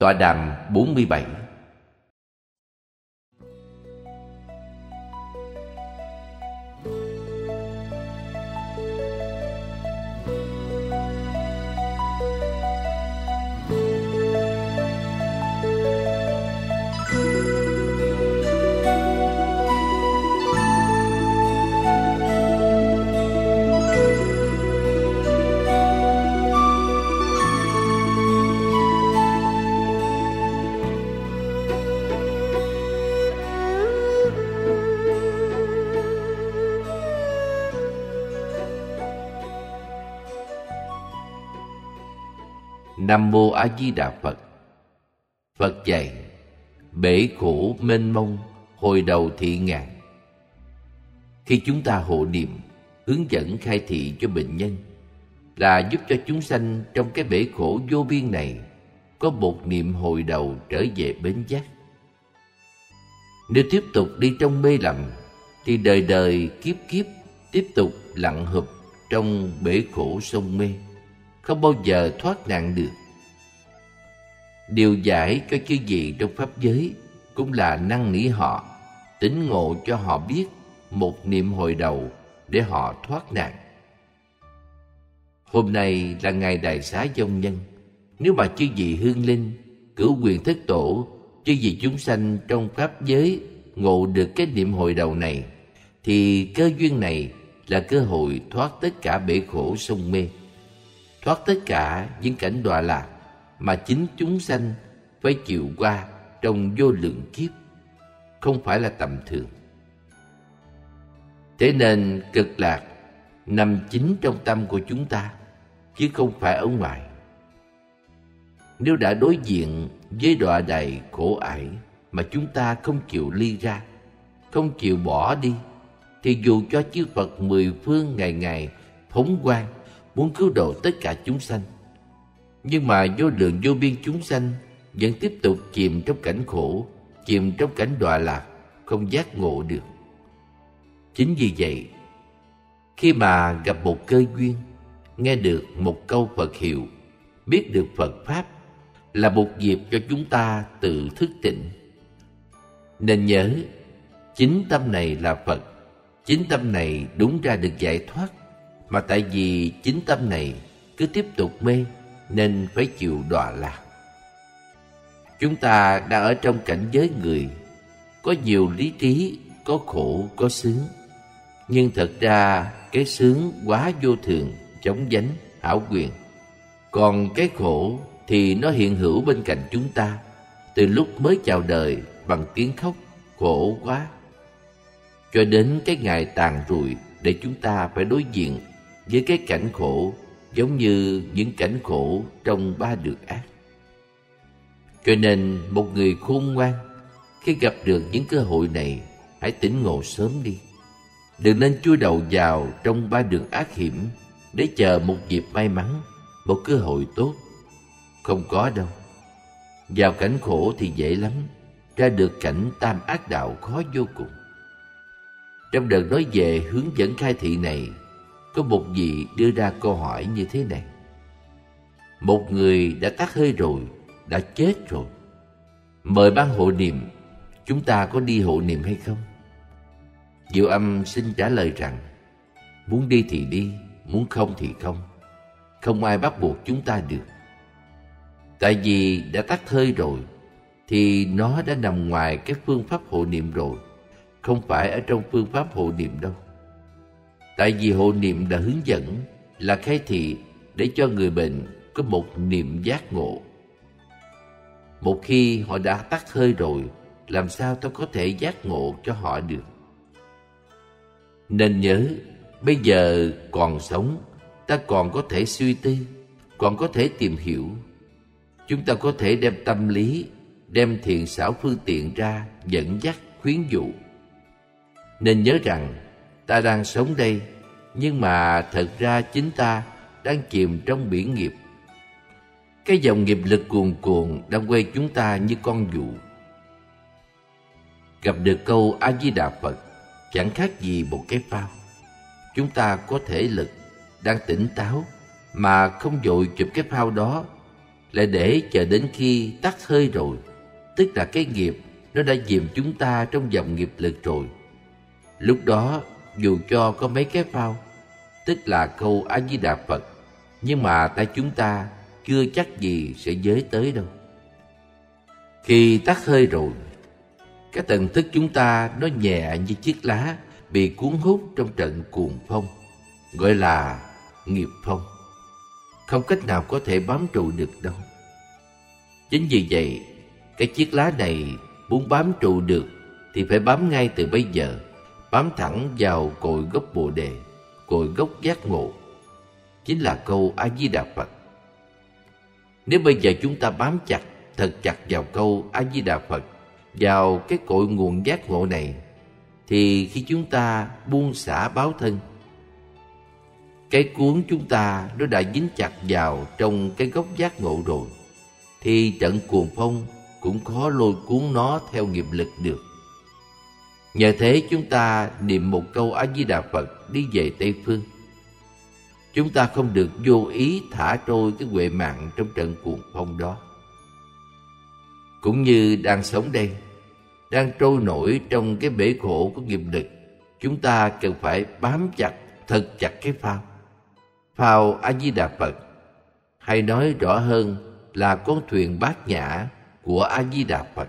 Tọa đàm 47. Nam Mô A Di Đà Phật. Phật dạy: bể khổ mênh mông, hồi đầu thị ngàn. Khi chúng ta hộ niệm, hướng dẫn khai thị cho bệnh nhân là giúp cho chúng sanh trong cái bể khổ vô biên này có một niệm hồi đầu trở về bến giác. Nếu tiếp tục đi trong mê lầm thì đời đời kiếp kiếp tiếp tục lặn hụp trong bể khổ sông mê, không bao giờ thoát nạn được. Điều giải cho chư vị trong pháp giới cũng là năn nỉ họ, tỉnh ngộ cho họ biết một niệm hồi đầu để họ thoát nạn. Hôm nay là ngày đại xá vong nhân. Nếu mà chư vị hương linh, cửu quyền thất tổ, chư vị chúng sanh trong pháp giới ngộ được cái niệm hồi đầu này, thì cơ duyên này là cơ hội thoát tất cả bể khổ sông mê, thoát tất cả những cảnh đọa lạc mà chính chúng sanh phải chịu qua trong vô lượng kiếp, không phải là tầm thường. Thế nên cực lạc nằm chính trong tâm của chúng ta, chứ không phải ở ngoài. Nếu đã đối diện với đọa đầy khổ ải mà chúng ta không chịu ly ra, không chịu bỏ đi, thì dù cho chư Phật mười phương ngày ngày phóng quang muốn cứu độ tất cả chúng sanh, nhưng mà vô lượng vô biên chúng sanh vẫn tiếp tục chìm trong cảnh khổ, chìm trong cảnh đọa lạc, không giác ngộ được. Chính vì vậy, khi mà gặp một cơ duyên, nghe được một câu Phật hiệu, biết được Phật Pháp, là một dịp cho chúng ta tự thức tỉnh. Nên nhớ, chính tâm này là Phật, chính tâm này đúng ra được giải thoát, mà tại vì chính tâm này cứ tiếp tục mê nên phải chịu đọa lạc. Chúng ta đang ở trong cảnh giới người, có nhiều lý trí, có khổ, có sướng. Nhưng thật ra cái sướng quá vô thường, chóng vánh, hão quyền. Còn cái khổ thì nó hiện hữu bên cạnh chúng ta từ lúc mới chào đời bằng tiếng khóc khổ quá, cho đến cái ngày tàn rụi để chúng ta phải đối diện với cái cảnh khổ giống như những cảnh khổ trong ba đường ác. Cho nên một người khôn ngoan khi gặp được những cơ hội này, hãy tỉnh ngộ sớm đi. Đừng nên chui đầu vào trong ba đường ác hiểm để chờ một dịp may mắn, một cơ hội tốt. Không có đâu. Vào cảnh khổ thì dễ lắm, ra được cảnh tam ác đạo khó vô cùng. Trong đợt nói về hướng dẫn khai thị này, có một vị đưa ra câu hỏi như thế này: một người đã tắt hơi rồi, đã chết rồi, mời ban hộ niệm, chúng ta có đi hộ niệm hay không? Diệu Âm xin trả lời rằng, muốn đi thì đi, muốn không thì không. Không ai bắt buộc chúng ta được. Tại vì đã tắt hơi rồi thì nó đã nằm ngoài cái phương pháp hộ niệm rồi, không phải ở trong phương pháp hộ niệm đâu. Tại vì hộ niệm đã hướng dẫn, là khai thị để cho người bệnh có một niệm giác ngộ. Một khi họ đã tắt hơi rồi, làm sao ta có thể giác ngộ cho họ được? Nên nhớ, bây giờ còn sống, ta còn có thể suy tư, còn có thể tìm hiểu. Chúng ta có thể đem tâm lý, đem thiện xảo phương tiện ra dẫn dắt, khuyến dụ. Nên nhớ rằng ta đang sống đây, nhưng mà thật ra chính ta đang chìm trong biển nghiệp. Cái dòng nghiệp lực cuồn cuộn đang quay chúng ta như con dụ. Gặp được câu A Di Đà Phật chẳng khác gì một cái phao. Chúng ta có thể lực, đang tỉnh táo mà không vội chụp cái phao đó, là để chờ đến khi tắt hơi rồi, tức là cái nghiệp nó đã dìm chúng ta trong dòng nghiệp lực rồi. Lúc đó dù cho có mấy cái phao, tức là câu A Di Đà Phật, nhưng mà tay chúng ta chưa chắc gì sẽ giới tới đâu. Khi tắt hơi rồi, cái thần thức chúng ta nó nhẹ như chiếc lá bị cuốn hút trong trận cuồng phong, gọi là nghiệp phong, không cách nào có thể bám trụ được đâu. Chính vì vậy, cái chiếc lá này muốn bám trụ được thì phải bám ngay từ bây giờ, bám thẳng vào cội gốc Bồ Đề, cội gốc giác ngộ, chính là câu A Di Đà Phật. Nếu bây giờ chúng ta bám chặt, thật chặt vào câu A Di Đà Phật, vào cái cội nguồn giác ngộ này, thì khi chúng ta buông xả báo thân, cái cuốn chúng ta nó đã dính chặt vào trong cái gốc giác ngộ rồi, thì trận cuồng phong cũng khó lôi cuốn nó theo nghiệp lực được. Nhờ thế chúng ta niệm một câu A Di Đà Phật đi về Tây Phương. Chúng ta không được vô ý thả trôi cái huệ mạng trong trận cuồng phong đó. Cũng như đang sống đây, đang trôi nổi trong cái bể khổ của nghiệp lực, chúng ta cần phải bám chặt, thật chặt cái phao. Phao A Di Đà Phật, hay nói rõ hơn là con thuyền bát nhã của A Di Đà Phật.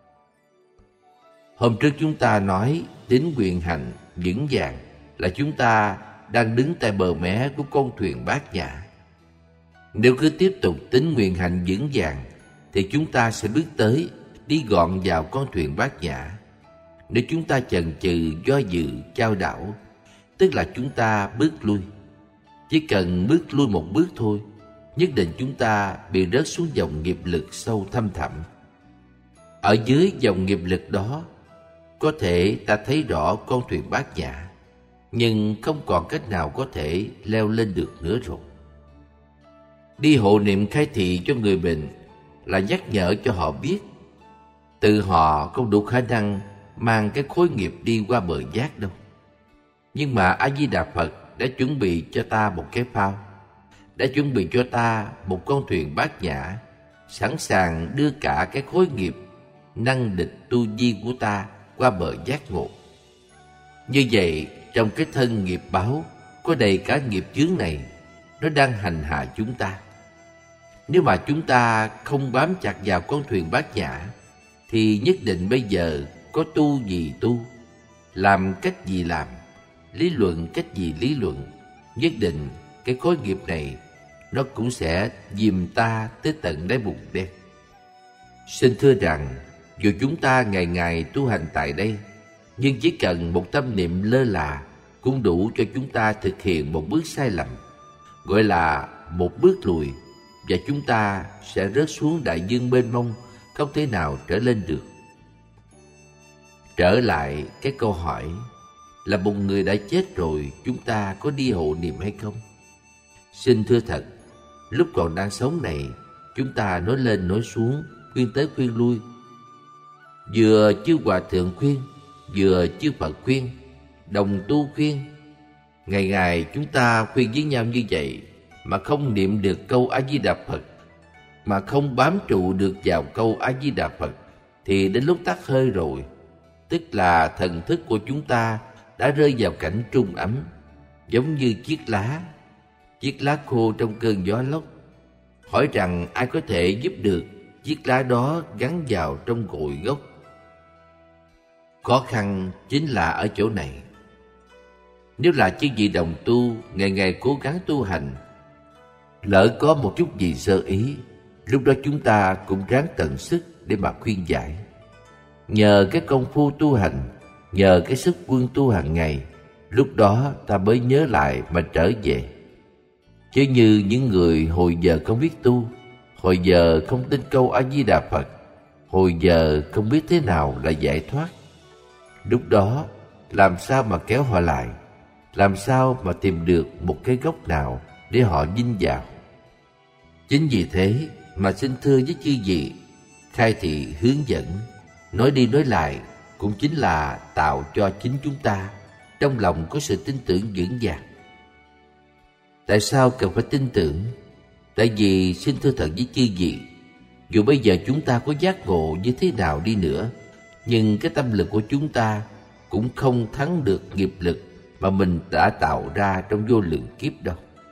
Hôm trước chúng ta nói tính nguyện hành vững vàng là chúng ta đang đứng tại bờ mé của con thuyền bát nhã. Nếu cứ tiếp tục tính nguyện hành vững vàng thì chúng ta sẽ bước tới, đi gọn vào con thuyền bát nhã. Nếu chúng ta chần chừ, do dự, chao đảo, tức là chúng ta bước lui. Chỉ cần bước lui một bước thôi, nhất định chúng ta bị rớt xuống dòng nghiệp lực sâu thăm thẳm. Ở dưới dòng nghiệp lực đó, có thể ta thấy rõ con thuyền bát nhã, nhưng không còn cách nào có thể leo lên được nữa rồi. Đi hộ niệm khai thị cho người bệnh là nhắc nhở cho họ biết tự họ không đủ khả năng mang cái khối nghiệp đi qua bờ giác đâu. Nhưng mà A Di Đà Phật đã chuẩn bị cho ta một cái phao, đã chuẩn bị cho ta một con thuyền bát nhã, sẵn sàng đưa cả cái khối nghiệp năng địch tu vi của ta qua bờ giác ngộ. Như vậy, trong cái thân nghiệp báo có đầy cả nghiệp chướng này, nó đang hành hạ chúng ta. Nếu mà chúng ta không bám chặt vào con thuyền bát nhã, thì nhất định bây giờ có tu gì tu, làm cách gì làm, lý luận cách gì lý luận, nhất định cái khối nghiệp này nó cũng sẽ dìm ta tới tận đáy bùn đen. Xin thưa rằng, dù chúng ta ngày ngày tu hành tại đây, nhưng chỉ cần một tâm niệm lơ là cũng đủ cho chúng ta thực hiện một bước sai lầm, gọi là một bước lùi, và chúng ta sẽ rớt xuống đại dương mênh mông, không thể nào trở lên được. Trở lại cái câu hỏi là một người đã chết rồi, chúng ta có đi hộ niệm hay không? Xin thưa thật, lúc còn đang sống này, chúng ta nói lên nói xuống, khuyên tới khuyên lui. Vừa chư Hòa Thượng khuyên, vừa chư Phật khuyên, đồng tu khuyên. Ngày ngày chúng ta khuyên với nhau như vậy, mà không niệm được câu A Di Đà Phật, mà không bám trụ được vào câu A Di Đà Phật, thì đến lúc tắt hơi rồi, tức là thần thức của chúng ta đã rơi vào cảnh trung ấm, giống như chiếc lá khô trong cơn gió lốc. Hỏi rằng ai có thể giúp được chiếc lá đó gắn vào trong cội gốc? Khó khăn chính là ở chỗ này. Nếu là chư vị đồng tu ngày ngày cố gắng tu hành, lỡ có một chút gì sơ ý, lúc đó chúng ta cũng ráng tận sức để mà khuyên giải. Nhờ cái công phu tu hành, nhờ cái sức quân tu hàng ngày, lúc đó ta mới nhớ lại mà trở về. Chứ như những người hồi giờ không biết tu, hồi giờ không tin câu A Di Đà Phật, hồi giờ không biết thế nào là giải thoát, lúc đó làm sao mà kéo họ lại, làm sao mà tìm được một cái gốc nào để họ vin vào. Chính vì thế mà xin thưa với chư vị, khai thị hướng dẫn, nói đi nói lại cũng chính là tạo cho chính chúng ta trong lòng có sự tin tưởng vững vàng. Tại sao cần phải tin tưởng? Tại vì xin thưa thật với chư vị, dù bây giờ chúng ta có giác ngộ như thế nào đi nữa, nhưng cái tâm lực của chúng ta cũng không thắng được nghiệp lực mà mình đã tạo ra trong vô lượng kiếp đâu.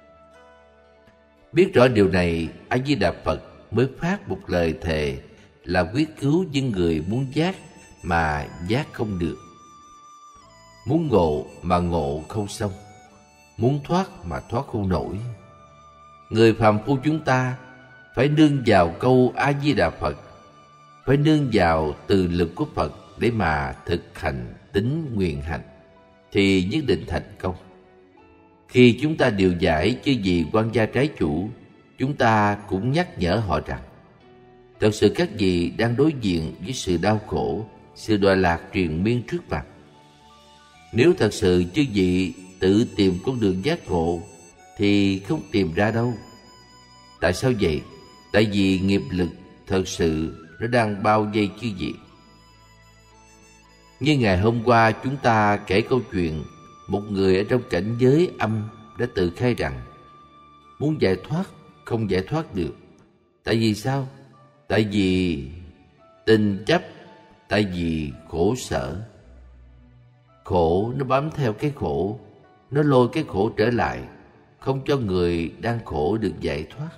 Biết rõ điều này, A Di Đà Phật mới phát một lời thề là quyết cứu những người muốn giác mà giác không được, muốn ngộ mà ngộ không xong, muốn thoát mà thoát không nổi. Người phàm phu chúng ta phải nương vào câu A Di Đà Phật, phải nương vào từ lực của Phật để mà thực hành tín nguyện hành, thì nhất định thành công. Khi chúng ta điều giải chư vị quan gia trái chủ, chúng ta cũng nhắc nhở họ rằng thật sự các vị đang đối diện với sự đau khổ, sự đọa lạc triền miên trước mặt. Nếu thật sự chư vị tự tìm con đường giác ngộ thì không tìm ra đâu. Tại sao vậy? Tại vì nghiệp lực thật sự nó đang bao vây chư vị. Như ngày hôm qua chúng ta kể câu chuyện một người ở trong cảnh giới âm đã tự khai rằng muốn giải thoát không giải thoát được. Tại vì sao? Tại vì tình chấp, tại vì khổ sở. Khổ nó bám theo cái khổ, nó lôi cái khổ trở lại, không cho người đang khổ được giải thoát.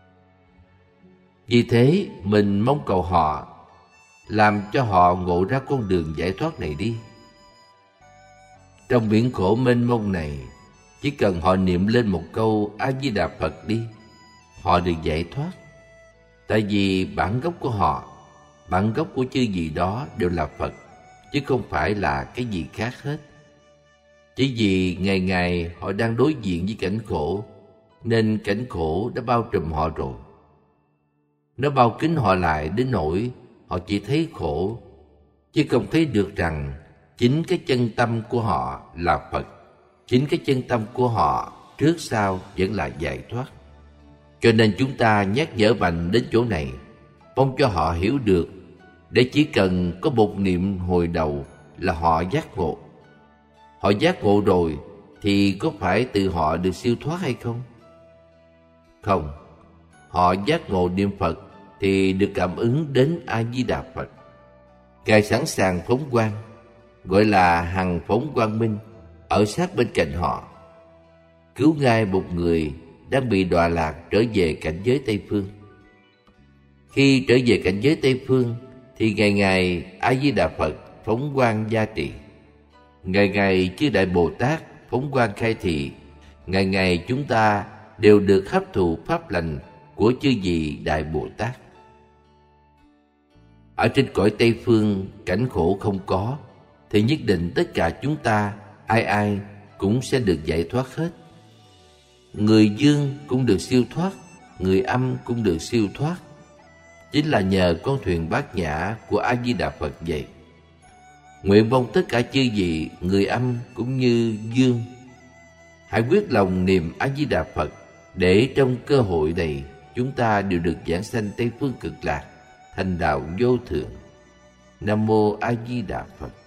Vì thế mình mong cầu họ làm cho họ ngộ ra con đường giải thoát này đi. Trong biển khổ mênh mông này, chỉ cần họ niệm lên một câu A Di Đà Phật đi, họ được giải thoát. Tại vì bản gốc của họ, bản gốc của chư vị đó đều là Phật, chứ không phải là cái gì khác hết. Chỉ vì ngày ngày họ đang đối diện với cảnh khổ, nên cảnh khổ đã bao trùm họ rồi. Nó bao kín họ lại đến nỗi họ chỉ thấy khổ, chứ không thấy được rằng chính cái chân tâm của họ là Phật. Chính cái chân tâm của họ trước sau vẫn là giải thoát. Cho nên chúng ta nhắc nhở mạnh đến chỗ này, mong cho họ hiểu được, để chỉ cần có một niệm hồi đầu là họ giác ngộ. Họ giác ngộ rồi thì có phải từ họ được siêu thoát hay không? Không, họ giác ngộ niệm Phật thì được cảm ứng đến A Di Đà Phật. Ngài sẵn sàng phóng quang, gọi là hằng phóng quang minh, ở sát bên cạnh họ, cứu ngay một người đang bị đọa lạc trở về cảnh giới Tây Phương. Khi trở về cảnh giới Tây Phương thì ngày ngày A Di Đà Phật phóng quang gia trì, ngày ngày chư Đại Bồ Tát phóng quang khai thị, ngày ngày chúng ta đều được hấp thụ pháp lành của chư vị Đại Bồ Tát. Ở trên cõi Tây Phương cảnh khổ không có, thì nhất định tất cả chúng ta ai ai cũng sẽ được giải thoát hết. Người dương cũng được siêu thoát, người âm cũng được siêu thoát. Chính là nhờ con thuyền bát nhã của A Di Đà Phật vậy. Nguyện mong tất cả chư vị, người âm cũng như dương, hãy quyết lòng niệm A Di Đà Phật, để trong cơ hội này chúng ta đều được giảng sanh Tây Phương Cực Lạc, thành đạo vô thượng. Nam mô A Di Đà Phật.